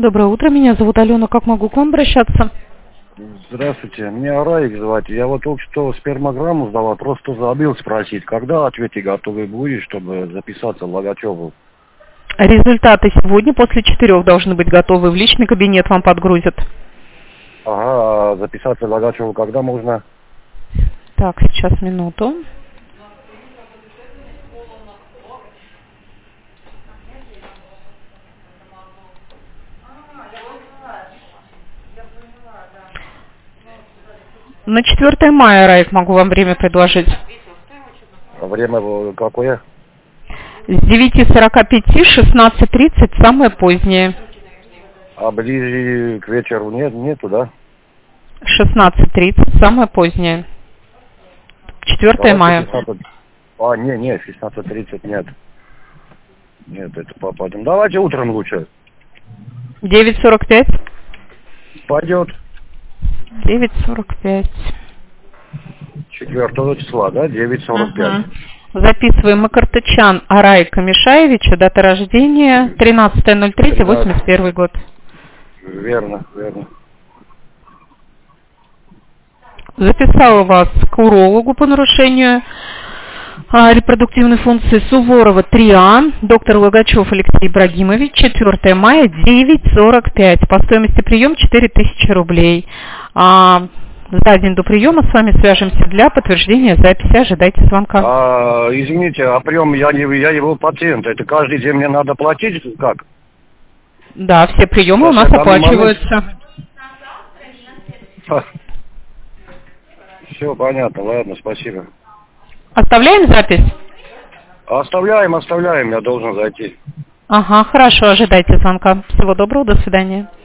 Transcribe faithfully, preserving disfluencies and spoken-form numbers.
Доброе утро, меня зовут Алена, как могу к вам обращаться? Здравствуйте, меня Раик звать. Я вот только что спермограмму сдавал, просто забыл спросить, когда ответы готовы будешь, чтобы записаться в Логачеву? Результаты сегодня после четырех должны быть готовы, в личный кабинет вам подгрузят. Ага, а записаться в Логачеву когда можно? Так, сейчас минуту. На четвёртое мая, Раик, могу вам время предложить. Время какое? С девяти сорока пяти, шестнадцать тридцать, самое позднее. А ближе к вечеру нет, нету, да? шестнадцать тридцать, самое позднее. четвёртое мая. шестнадцать... А, не, не, шестнадцать тридцать нет. Нет, это попадем. Давайте утром лучше. девять сорок пять? Пойдет. девять сорок пять. четвёртого числа, да? девять сорок пять. Угу. Записываем. Макартычан Арай Камишаевича, дата рождения тринадцатое ноль третье восемьдесят первый год. Верно, верно. Записала вас к урологу по нарушению а, репродуктивной функции Суворова три А, доктор Логачев Алексей Ибрагимович, четвёртое мая, девять сорок пять. По стоимости приема четыре тысячи рублей. А, за день до приема с вами свяжемся для подтверждения записи. Ожидайте звонка. А, извините, а прием я не я его пациент. Это каждый день мне надо платить как? Да, все приемы у нас оплачиваются. Все понятно, ладно, спасибо. Оставляем запись? Оставляем, оставляем, я должен зайти. Ага, хорошо, ожидайте звонка. Всего доброго, до свидания.